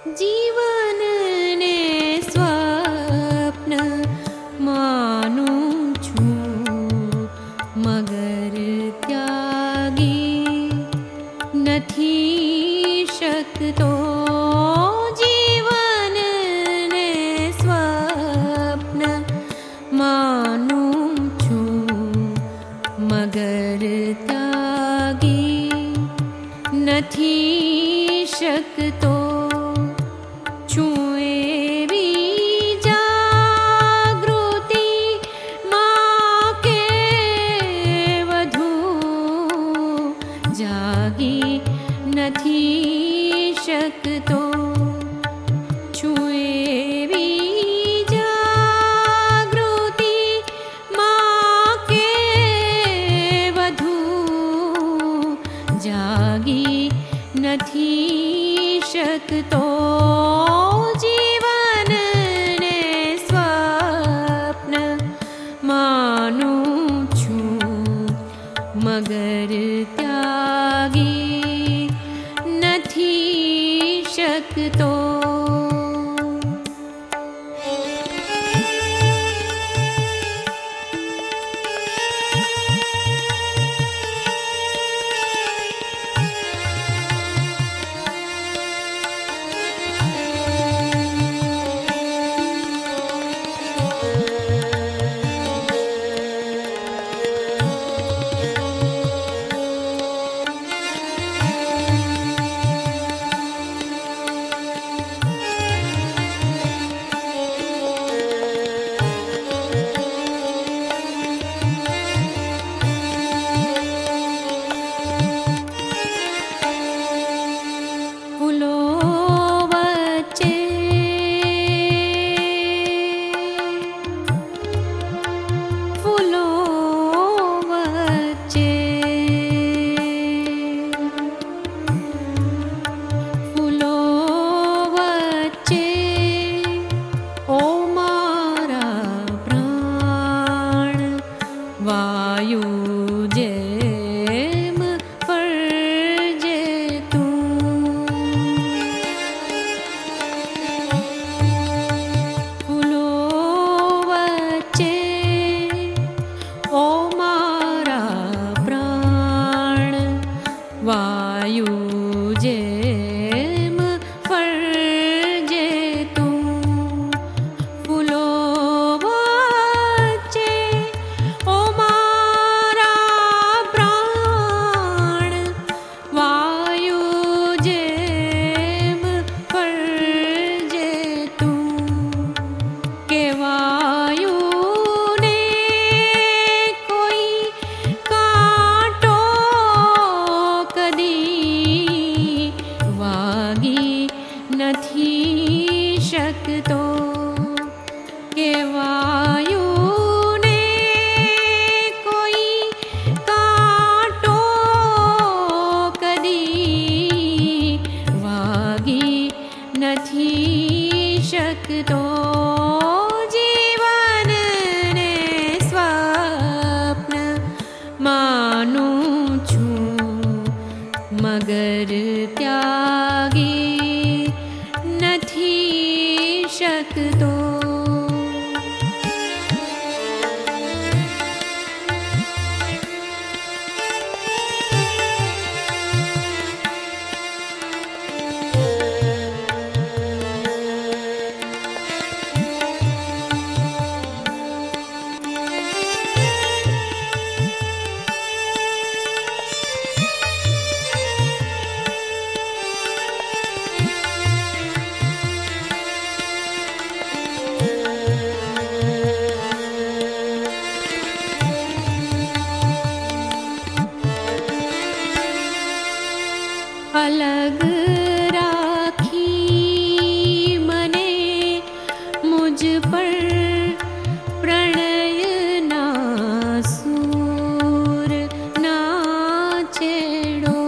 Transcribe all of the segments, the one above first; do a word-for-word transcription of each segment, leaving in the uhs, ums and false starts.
જીવન ને સ્વપ્ન માનું છું, મગર ત્યાગી નથી શકતો. જીવન ને સ્વપ્ન માનું છું, મગર ત્યાગી નથી શકતો. છું એવી જાગૃતિ માં કે વધુ જાગી નથી શકતો. છું એવી જાગૃતિ માં કે વધુ જાગી નથી શકતો. જીવન ને સ્વપ્ન માનું છું, મગર ત્યાગી નથી શકતો. નથી શકતો. કેવાયુને કોઈ કાંટો કદી વાગી નથી શકતો. જીવન ને સ્વપ્ન માનું છું, મગર ત્યાગી નથી શકતો. અલગ રાખી મને મુજ પર પ્રણયના સૂર ના છેડો.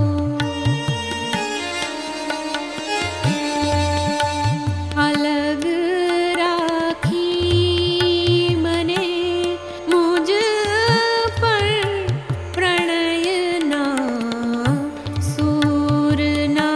અલગ રાખી મને મુજ પર પ્રણયના સૂર ના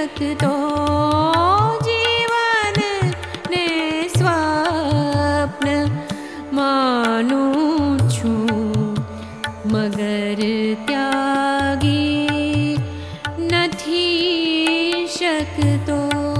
શકતો જીવન ને સ્વપ્ન માનું છું મગર ત્યાગી નથી શકતો.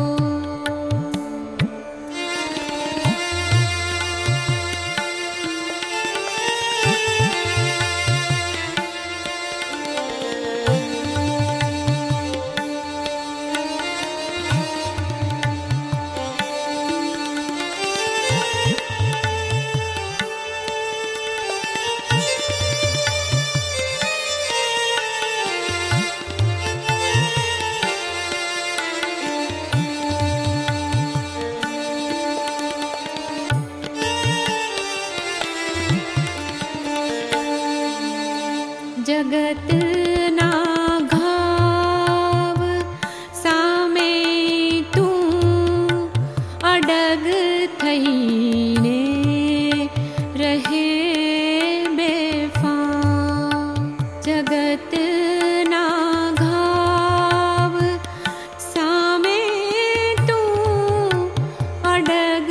જગતના ઘાવ સામે તું અડગ થઈને રહે બેફામ. જગતના ઘાવ સામે તું અડગ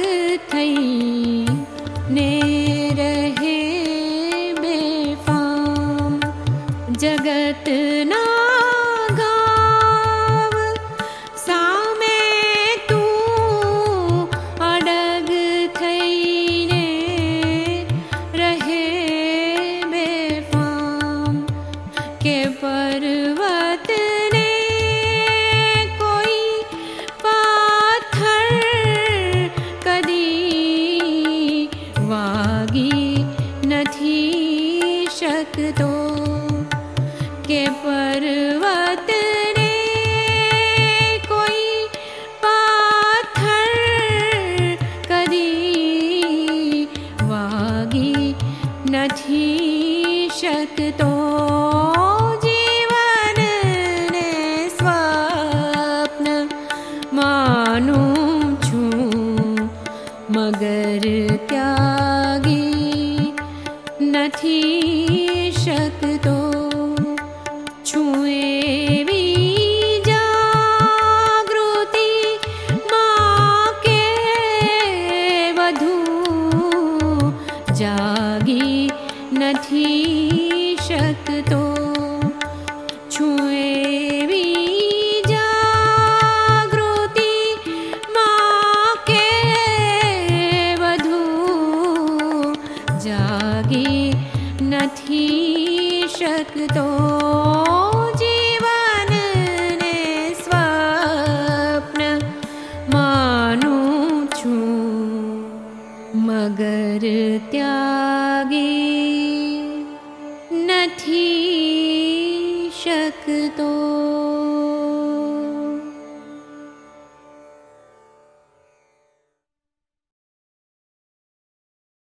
થઈને રહે બેફામ. જગતના ઘાવ સામે તું અડગ થઈને રહે બેફામ. કે પર્વતને કોઈ પાથર કદી વાગી નથી શકતો. કે પર્વતને કોઈ પાથર કદી વાગી નથી શકતો. જીવનને સ્વપ્ન માનું છું મગર ત્યાગી નથી શકતો. છું એવી જાગૃતિ માં કે વધુ જાગી નથી શકતો. છું એવી જાગૃતિ માં કે વધુ જાગી નથી શકતો. જીવનને સ્વપ્ન માનું છું મગર ત્યાગી નથી શકતો.